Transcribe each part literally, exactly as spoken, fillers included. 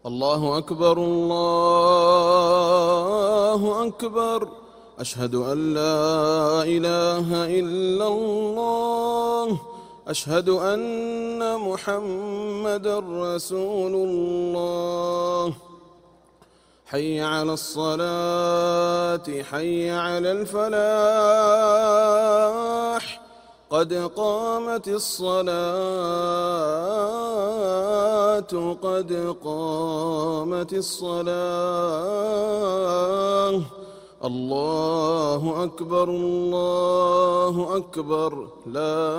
الله أكبر الله أكبر. أشهد أن لا إله إلا الله. أشهد أن محمدًا رسول الله. حي على الصلاة حي على الفلاح. قد قامت الصلاة قد قامت الصلاة. الله أكبر الله أكبر. لا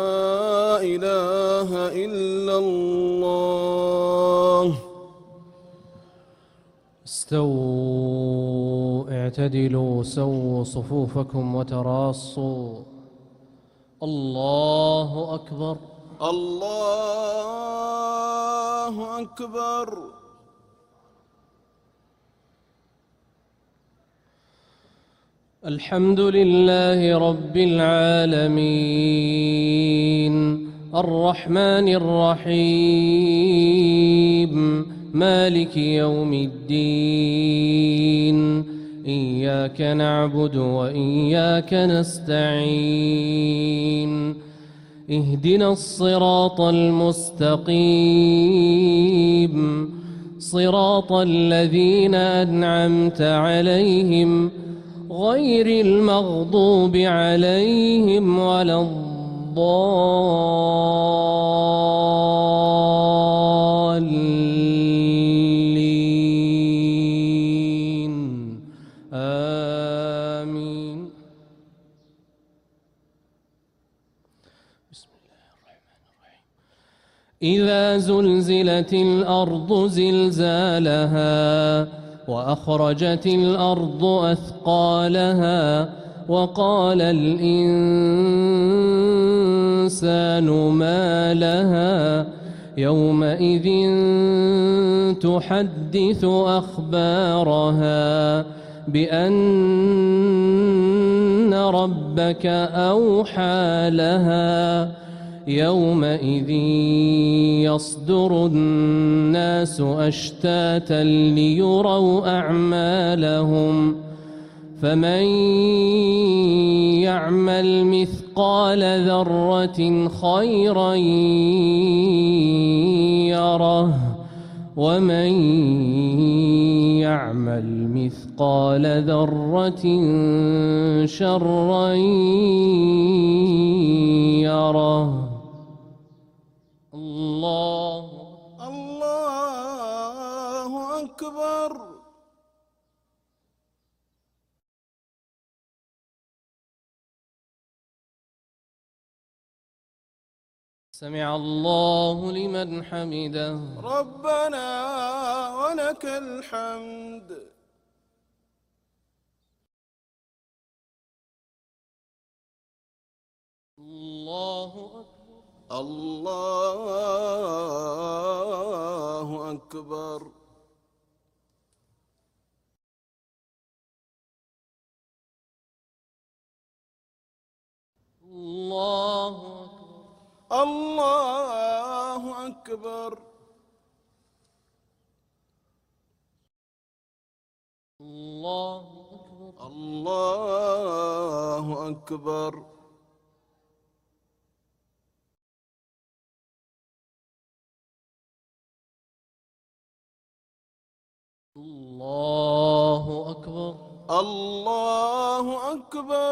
إله إلا الله. استووا اعتدلوا سووا صفوفكم وتراصوا. الله أكبر الله أكبر. الحمد لله رب العالمين الرحمن الرحيم مالك يوم الدين. إياك نعبد وإياك نستعين. اهدنا الصراط المستقيم صراط الذين أنعمت عليهم غير المغضوب عليهم ولا الضالين. آمين. بسم الله الرحمن الرحيم. إذا زلزلت الأرض زلزالها وأخرجت الأرض أثقالها وقال الإنسان ما لها يومئذ تحدث أخبارها بأن ربك أوحى لها. يومئذ يصدر الناس أشتاتا ليروا أعمالهم. فمن يعمل مثقال ذرة خيرا يره ومن يعمل مثقال ذرة شرا يره. الله الله أكبر. سمع الله لمن حمده. ربنا ولك الحمد. الله أكبر الله أكبر. الله أكبر الله أكبر. الله أكبر الله أكبر. الله أكبر الله أكبر.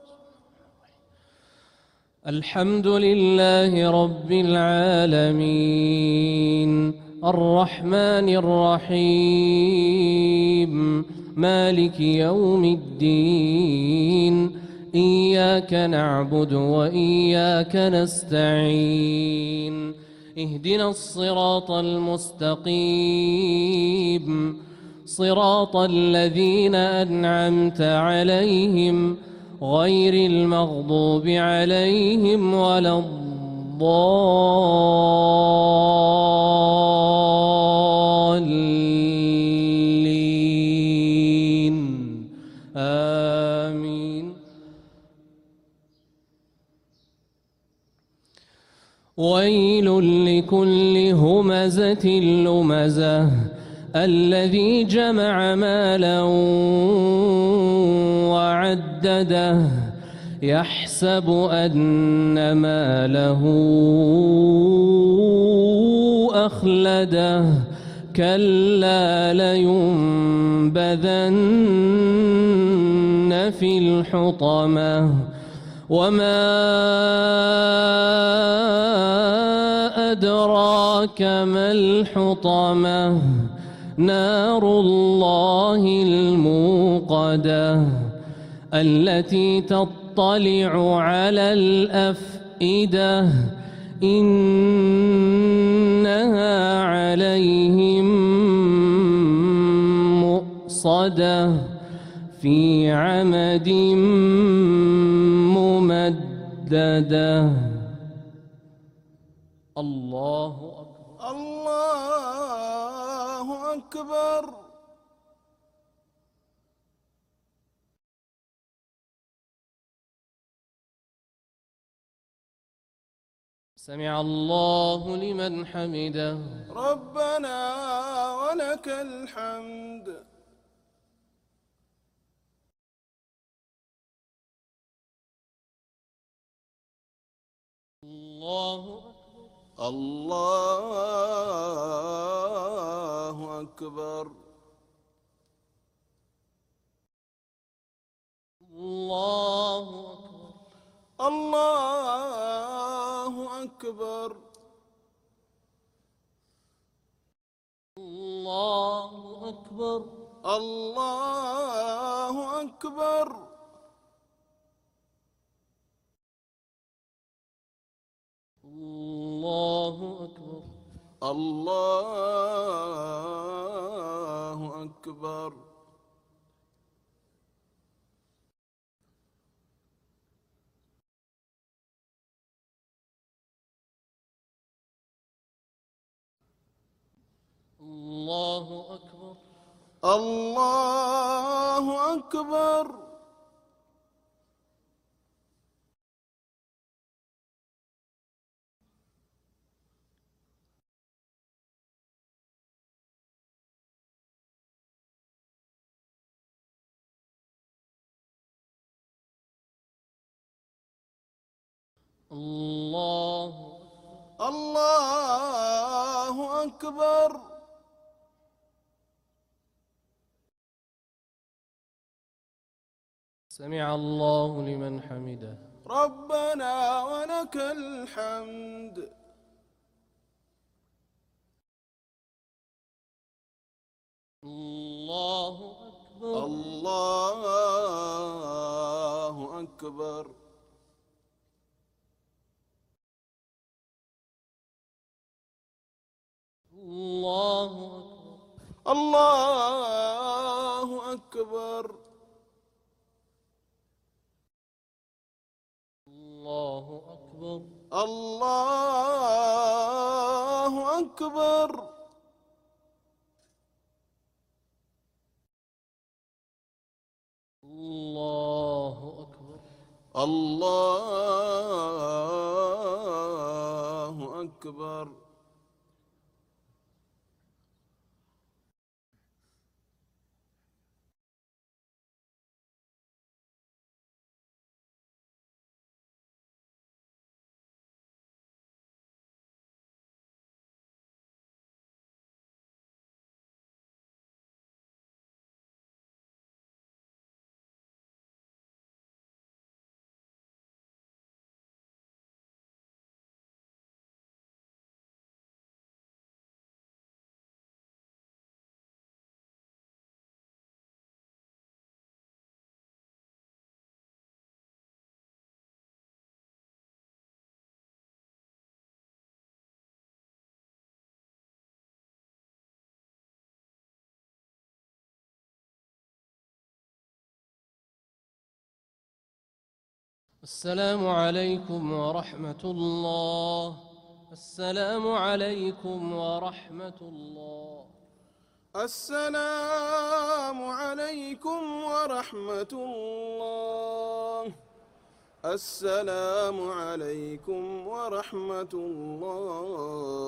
الحمد لله رب العالمين الرحمن الرحيم مالك يوم الدين. إياك نعبد وإياك نستعين. اهدنا الصراط المستقيم صراط الذين أنعمت عليهم غير المغضوب عليهم ولا الضالين. آمين. ويل لكل همزة لمزة الذي جمع مالا وعدده يحسب أن ماله أخلده كلا لينبذن في الحطمة وما أدراك ما الحطمة نار الله الموقدة التي تطلع على الأفئدة إنها عليهم مؤصدة في عمد ممددة. الله أكبر. الله أكبر. سمع الله لمن حمده. ربنا ولك الحمد. الله أكبر. الله أكبر. الله أكبر. الله أكبر. الله أكبر. الله أكبر. الله أكبر. الله أكبر. الله أكبر. الله أكبر. الله الله أكبر. سمع الله لمن حمده. ربنا ولك الحمد. الله أكبر. الله أكبر. الله أكبر. الله أكبر. الله أكبر. الله أكبر. الله أكبر. الله أكبر. السلام عليكم ورحمة الله. السلام عليكم ورحمة الله. السلام عليكم ورحمة الله. السلام عليكم ورحمة الله.